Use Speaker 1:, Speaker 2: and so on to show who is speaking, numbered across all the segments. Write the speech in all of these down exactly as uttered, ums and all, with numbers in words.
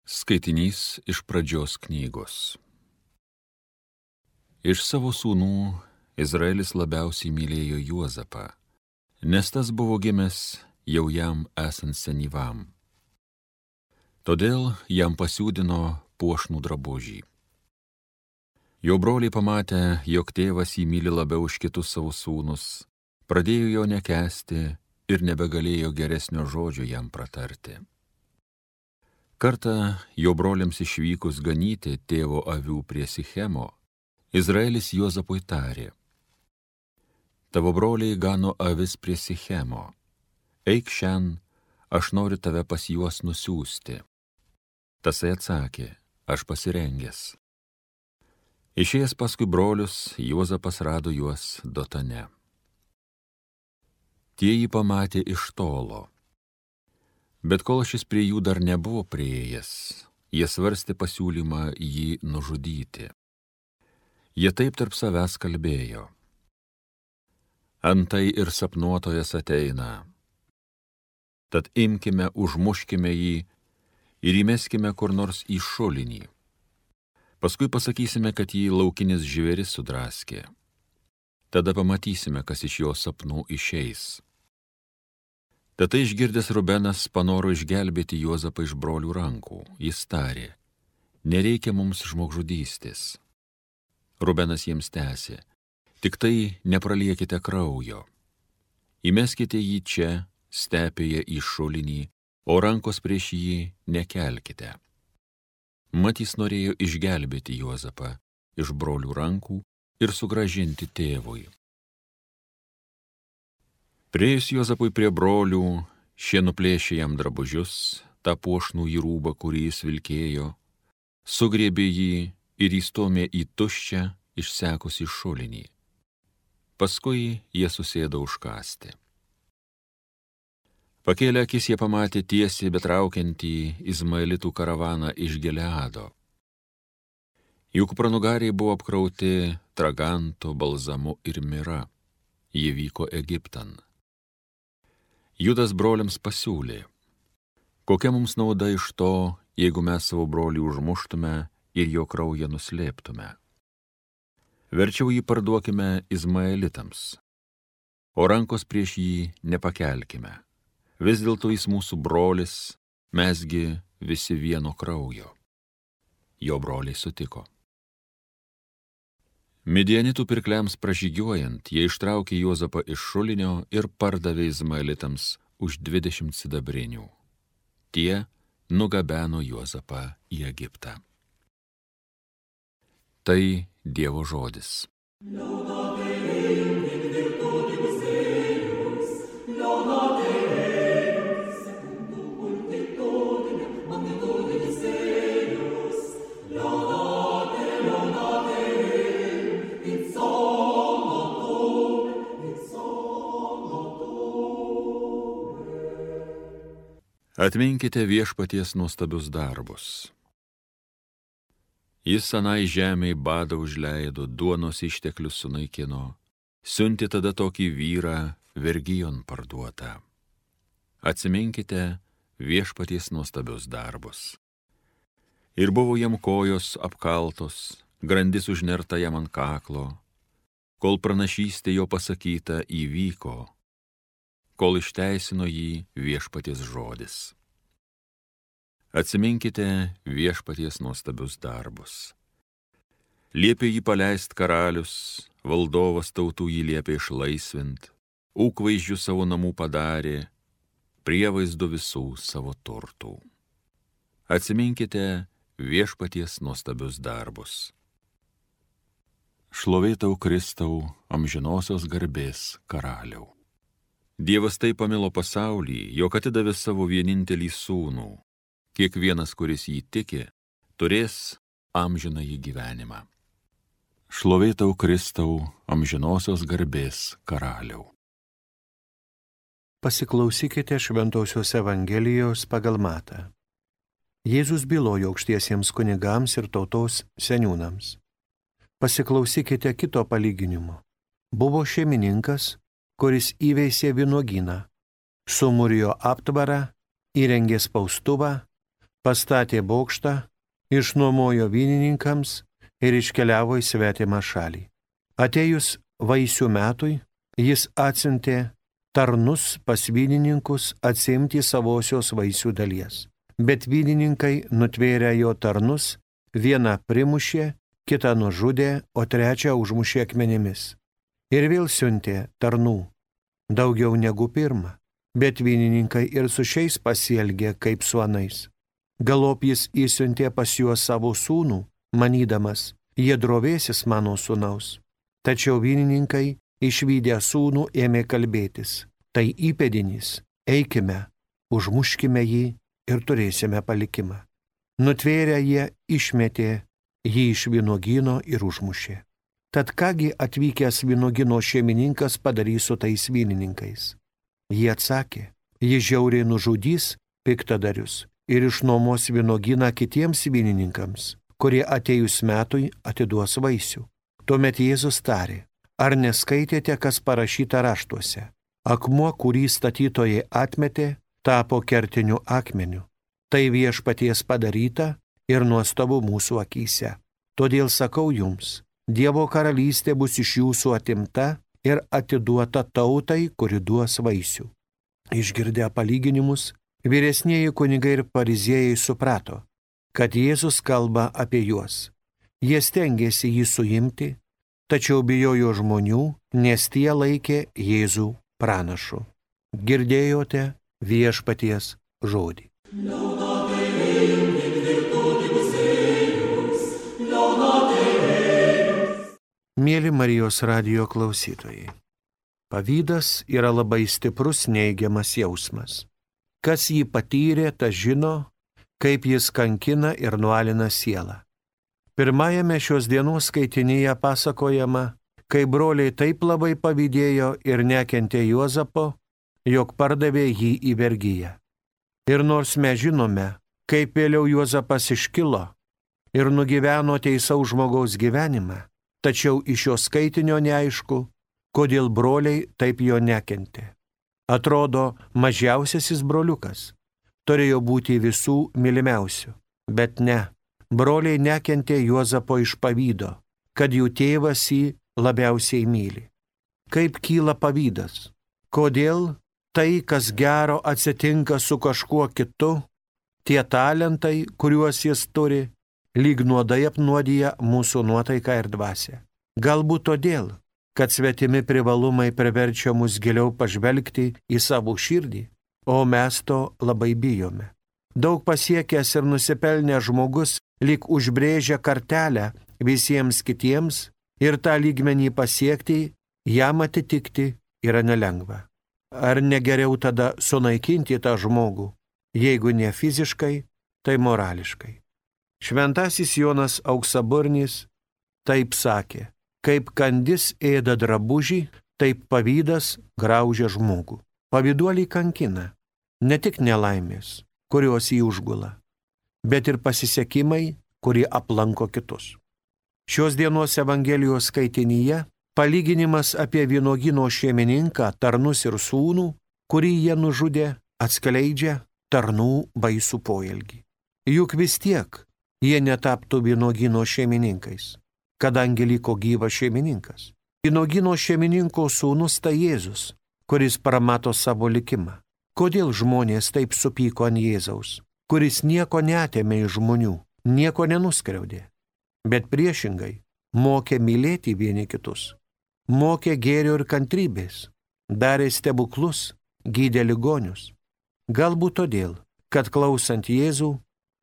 Speaker 1: Skaitinys iš pradžios knygos. Iš savo sūnų Izraelis labiausiai mylėjo Juozapą, nes tas buvo gimęs jau jam esant senyvam. Todėl jam pasiūdino puošnų drabužį. Jo broliai pamatę, jog tėvas jį myli labiau už kitus savo sūnus, pradėjo jo nekęsti ir nebegalėjo geresnio žodžio jam pratarti. Kartą jo broliams išvykus ganyti tėvo avių prie Sichemo, Izraelis Juozapui tarė: tavo broliai gano avis prie Sichemo, eik šen, aš noriu tave pas juos nusiųsti. Tasai atsakė: aš pasirengęs. Išėjęs paskui brolius, Juozapas rado juos Dotane. Tie jį pamatė iš tolo. Bet kol šis prie jų dar nebuvo priėjęs, jie svarstė pasiūlymą jį nužudyti. Jie taip tarp savęs kalbėjo: antai ir sapnuotojas ateina. Tad imkime, užmuškime jį ir įmeskime kur nors į šulinį. Paskui pasakysime, kad jį laukinis žvėris sudraskė. Tada pamatysime, kas iš jo sapnų išeis. Tada išgirdęs Rubenas panoro išgelbėti Juozapą iš brolių rankų. Jis tarė: nereikia mums žmogžudystės. Rubenas jiems tęsė: tik tai nepraliekite kraujo. Įmeskite jį čia, stepėje į šulinį, o rankos prieš jį nekelkite. Mat jis norėjo išgelbėti Juozapą iš brolių rankų ir sugrąžinti tėvui. Priėjus Juozapui prie brolių, šie nuplėšė jam drabužius, tą puošnų į rūbą, kurį jis vilkėjo, sugriebė jį ir įstumė į tuščią, išsekusį šulinį. Paskui jie susėdo užkąsti. Pakėlę akis jie pamatė tiesiai betraukiantį Izmaelitų karavaną iš Gileado. Jų kupranugariai buvo apkrauti traganto, balzamu ir mira. Jie vyko Egiptan. Judas broliams pasiūlė: kokia mums nauda iš to, jeigu mes savo brolį užmuštume ir jo kraują nuslėptume? Verčiau jį parduokime Izmaelitams, o rankos prieš jį nepakelkime. Vis dėlto jis mūsų brolis, mesgi visi vieno kraujo. Jo broliai sutiko. Midianitų pirkliams pražygiuojant, jie ištraukė Juozapą iš šulinio ir pardavė Izmaelitams už dvidešimt sidabrinių. Tie nugabeno Juozapą į Egiptą. Tai Dievo žodis. Atminkite viešpaties nuostabius darbus. Jis anai žemei badą užleido, duonos išteklius sunaikino, siuntė tada tokį vyrą vergijon parduotą. Atsiminkite viešpaties nuostabius darbus. Ir buvo jam kojos apkaltos, grandis užnerta jam ant kaklo, kol pranašystė jo pasakyta įvyko, kol išteisino jį viešpaties žodis. Atsiminkite viešpaties nuostabius darbus. Liepė jį paleist karalius, valdovas tautų jį liepė išlaisvint, ūkvaizdžių savo namų padarė, prievaizdu visų savo turtų. Atsiminkite viešpaties nuostabius darbus. Šlovė tau, Kristau, amžinosios garbės karaliau. Dievas taip pamilo pasaulį, jog atidavė savo vienintelį sūnų. Kiekvienas, kuris jį tiki, turės amžinąjį gyvenimą. Šlovė tau, Kristau, amžinosios garbės karaliau.
Speaker 2: Pasiklausykite Šventosios Evangelijos pagal Matą. Jėzus bylojo aukštiesiems kunigams ir tautos seniūnams: pasiklausykite kito palyginimo. Buvo šeimininkas, kuris įveisė vynuogyną, sumūrijo aptvarą, įrengė spaustuvą, pastatė bokštą, išnuomojo vynininkams ir iškeliavo į svetimą šalį. Atėjus vaisių metui, jis atsiuntė tarnus pas vynininkus atsiimti savosios vaisių dalies. Bet vynininkai nutvėrę jo tarnus, vieną primušė, kitą nužudė, o trečią užmušė akmenimis. Ir vėl siuntė tarnų, daugiau negu pirmą, bet vynininkai ir su šiais pasielgė kaip su anais. Galop jis įsiuntė pas juos savo sūnų, manydamas, jie drovėsis mano sūnaus. Tačiau vynininkai, išvydę sūnų, ėmė kalbėtis. Tai įpėdinis, eikime, užmuškime jį ir turėsime palikimą. Nutvėrę jie išmetė jį iš vynuogyno ir užmušė. Tad kągi atvykęs vynuogyno šeimininkas padarys su tais vynininkais? Jie atsakė, jis žiauriai nužudys piktadarius ir išnuomos vynuogyną kitiems vynininkams, kurie atėjus metui atiduos vaisių. Tuomet Jėzus tarė, ar neskaitėte, kas parašyta raštuose? Akmuo, kurį statytojai atmetė, tapo kertiniu akmeniu. Tai viešpaties padaryta ir nuostabu mūsų akyse. Todėl sakau jums, Dievo karalystė bus iš jūsų atimta ir atiduota tautai, kuri duos vaisių. Išgirdę palyginimus, vyresnieji kunigai ir fariziejai suprato, kad Jėzus kalba apie juos. Jie stengėsi jį suimti, tačiau bijojo žmonių, nes tie laikė Jėzų pranašu. Girdėjote viešpaties žodį. Mėly Marijos radijo klausytojai, pavydas yra labai stiprus neigiamas jausmas. Kas jį patyrė, tas žino, kaip jis kankina ir nualina sielą. Pirmajame šios dienos skaitinyje pasakojama, kai broliai taip labai pavydėjo ir nekentė Juozapo, jog pardavė jį į vergiją. Ir nors mes žinome, kaip vėliau Juozapas iškilo ir nugyveno teisaus žmogaus gyvenimą, tačiau iš šio skaitinio neaišku, kodėl broliai taip jo nekentė. Atrodo, mažiausiasis broliukas turėjo būti visų mylimiausių, bet ne, broliai nekentė Juozapo iš pavydo, kad jų tėvas jį labiausiai myli. Kaip kyla pavydas? Kodėl tai, kas gero atsitinka su kažkuo kitu, tie talentai, kuriuos jis turi, lyg nuodai apnuodija mūsų nuotaiką ir dvasią? Galbūt todėl, kad svetimi privalumai priverčia mus giliau pažvelgti į savo širdį, o mes to labai bijome. Daug pasiekęs ir nusipelnęs žmogus lyg užbrėžia kartelę visiems kitiems ir tą lygmenį pasiekti, jam atitikti yra nelengva. Ar negeriau tada sunaikinti tą žmogų, jeigu ne fiziškai, tai morališkai? Šventasis Jonas Auksaburnis taip sakė, kaip kandis ėda drabužį, taip pavydas graužia žmogų. Pavyduolį kankina ne tik nelaimės, kurios jį užgula, bet ir pasisekimai, kurie aplanko kitus. Šios dienos Evangelijos skaitinyje palyginimas apie vynuogyno šeimininką, tarnus ir sūnų, kurį jie nužudė, atskleidžia tarnų baisų poelgį. Juk vis tiek jie netaptų vynuogyno šeimininkais, kadangi liko gyvas šeimininkas. Vynuogyno šeimininko sūnus tai Jėzus, kuris pramato savo likimą. Kodėl žmonės taip supyko ant Jėzaus, kuris nieko neatėmė iš žmonių, nieko nenuskriaudė, bet priešingai mokė mylėti vieni kitus, mokė gėrio ir kantrybės, darė stebuklus, gydė ligonius. Galbūt todėl, kad klausant Jėzų,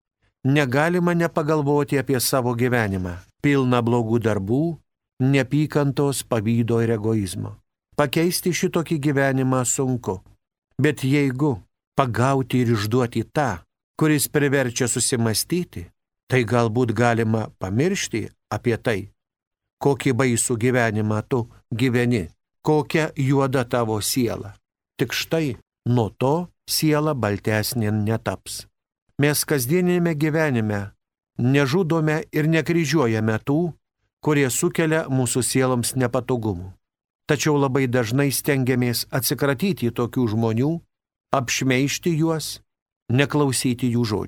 Speaker 2: negalima nepagalvoti apie savo gyvenimą, pilną blogų darbų, neapykantos, pavydo ir egoizmo. Pakeisti šitokį gyvenimą sunku, bet jeigu pagauti ir išduoti tą, kuris priverčia susimastyti, tai galbūt galima pamiršti apie tai, kokį baisų gyvenimą tu gyveni, kokia juoda tavo siela. Tik štai nuo to siela baltesnė netaps. Mes kasdienėme gyvenime nežudome ir nekryžiuojame tų, kurie sukelia mūsų sieloms nepatogumų. Tačiau labai dažnai stengiamės atsikratyti tokių žmonių, apšmeižti juos, neklausyti jų žodžių.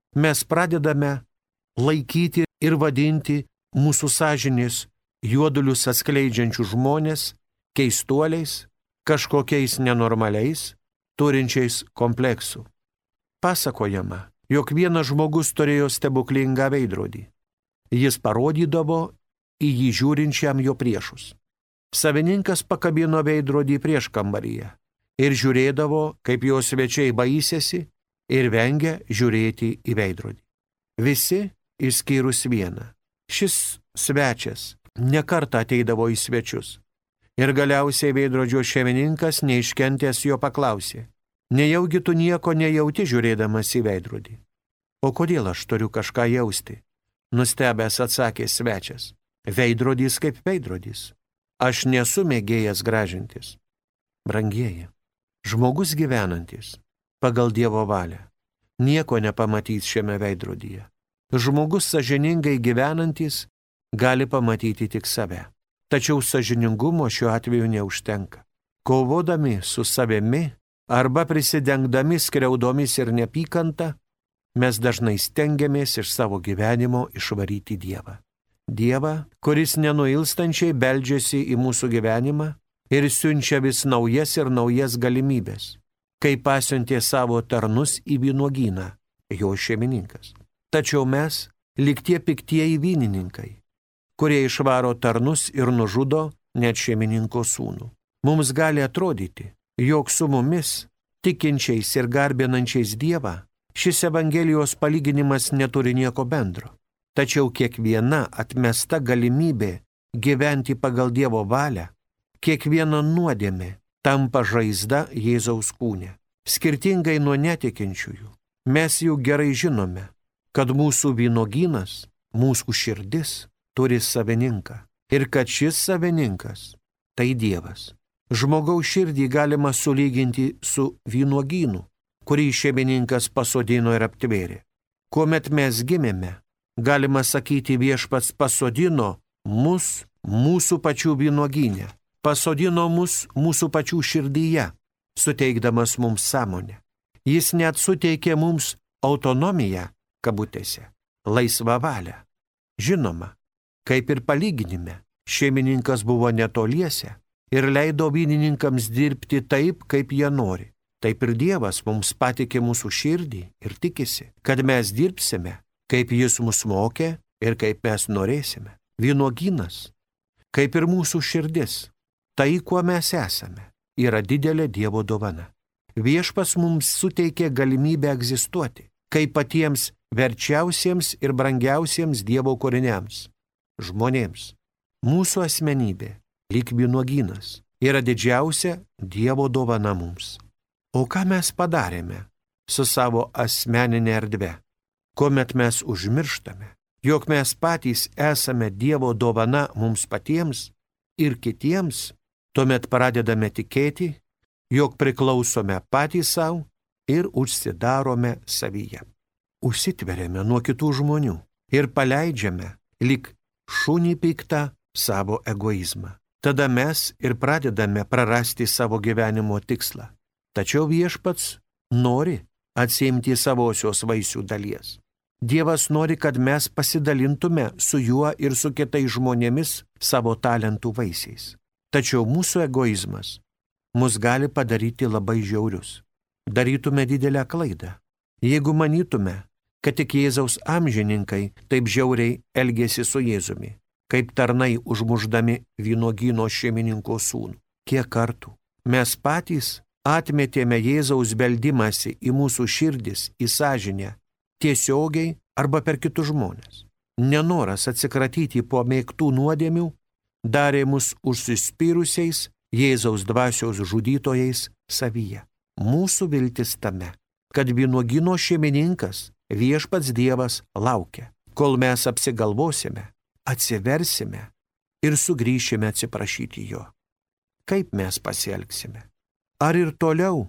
Speaker 2: mes pradedame laikyti ir vadinti mūsų sąžinės juodulius atskleidžiančių žmonės keistuoliais, kažkokiais nenormaliais, turinčiais kompleksų. Pasakojama, jog vienas žmogus turėjo stebuklingą veidrodį. Jis parodydavo į jį žiūrinčiam jo priešus. Savininkas pakabino veidrodį prieškambaryje ir žiūrėdavo, kaip jo svečiai baisėsi ir vengia žiūrėti į veidrodį. Visi išskyrus vieną. Šis svečias nekartą ateidavo į svečius. Ir galiausiai veidrodžio šeimininkas neiškentęs jo paklausė: nejaugi tu nieko nejauti žiūrėdamas į veidrodį? O kodėl aš turiu kažką jausti? Nustebęs atsakė svečias: veidrodis kaip veidrodis. Aš nesu mėgėjas gražintis. Brangieji, žmogus gyvenantis pagal Dievo valią nieko nepamatys šiame veidrodyje. Žmogus sąžiningai gyvenantis gali pamatyti tik save. Tačiau sąžiningumo šiuo atveju neužtenka. Kovodami su savimi arba prisidengdami skriaudomis ir neapykanta, mes dažnai stengiamės iš savo gyvenimo išvaryti Dievą. Dievą, kuris nenuilstančiai beldžiasi į mūsų gyvenimą ir siunčia vis naujas ir naujas galimybės, kai pasiuntė savo tarnus į vynuogyną, jo šeimininkas. Tačiau mes, lyg tie piktieji vynininkai, kurie išvaro tarnus ir nužudo net šeimininko sūnų. Mums gali atrodyti, jog su mumis, tikinčiais ir garbinančiais Dievą, šis Evangelijos palyginimas neturi nieko bendro. Tačiau kiekviena atmesta galimybė gyventi pagal Dievo valią, kiekviena nuodėmė tampa žaizda Jėzaus kūne. Skirtingai nuo netikinčiųjų, mes jau gerai žinome, kad mūsų vynuogynas, mūsų širdis turi savininką ir kad šis savininkas tai Dievas. Žmogaus širdį galima sulyginti su vynuogynu, kurį šeimininkas pasodino ir aptvėrė. Kuomet mes gimėme, galima sakyti, viešpats pasodino mus mūsų pačių vynuogyne, pasodino mus mūsų pačių širdyje, suteikdamas mums sąmonę. Jis net suteikė mums autonomiją, kabutėse, laisvą valią. Žinoma, kaip ir palyginime, šeimininkas buvo netoliese ir leido vynininkams dirbti taip, kaip jie nori. Taip ir Dievas mums patikė mūsų širdį ir tikisi, kad mes dirbsime, kaip Jis mus mokė ir kaip mes norėsime. Vynuogynas, kaip ir mūsų širdis, tai, kuo mes esame, yra didelė Dievo dovana. Viešpats mums suteikė galimybę egzistuoti, kaip patiems verčiausiems ir brangiausiems Dievo kūriniams, žmonėms. Mūsų asmenybė, lyg vynuogynas, yra didžiausia Dievo dovana mums. O ką mes padarėme su savo asmeninė erdve, kuomet mes užmirštame, jog mes patys esame Dievo dovana mums patiems ir kitiems, tuomet pradedame tikėti, jog priklausome patys savo ir užsidarome savyje. Užsitveriame nuo kitų žmonių ir paleidžiame lyg šunį piktą savo egoizmą. Tada mes ir pradedame prarasti savo gyvenimo tikslą. Tačiau viešpats nori atsiimti savosios vaisių dalies. Dievas nori, kad mes pasidalintume su juo ir su kitais žmonėmis savo talentų vaisiais. Tačiau mūsų egoizmas mus gali padaryti labai žiaurius. Darytume didelę klaidą, jeigu manytume, kad tik Jėzaus amžininkai taip žiauriai elgėsi su Jėzumi, kaip tarnai užmušdami vynuogyno šeimininko sūnų. Kiek kartų mes patys atmetėme Jėzaus beldimąsi į mūsų širdis, į sąžinę, tiesiogiai arba per kitus žmonės. Nenoras atsikratyti pamėgtų nuodėmių darė mus užsispyrusiais Jėzaus dvasios žudytojais savyje. Mūsų viltis tame, kad vynuogyno šeimininkas, viešpats Dievas, laukia, kol mes apsigalvosime, atsiversime ir sugrįšime atsiprašyti jo. Kaip mes pasielgsime? Ar ir toliau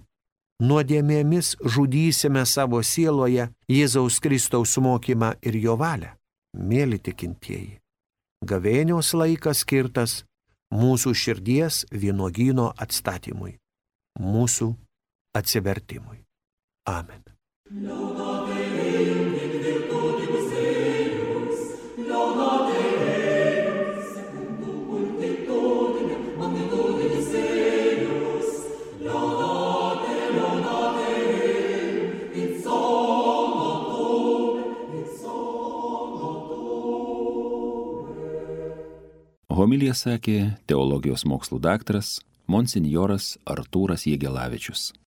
Speaker 2: nuodėmėmis žudysime savo sieloje Jėzaus Kristaus mokymą ir jo valią? Mėly tikintieji, gavėnios laikas skirtas mūsų širdies vynuogyno atstatymui, mūsų atsivertimui. Amen.
Speaker 3: Homiliją sakė teologijos mokslų daktaras monsinjoras Artūras Jėgelavičius.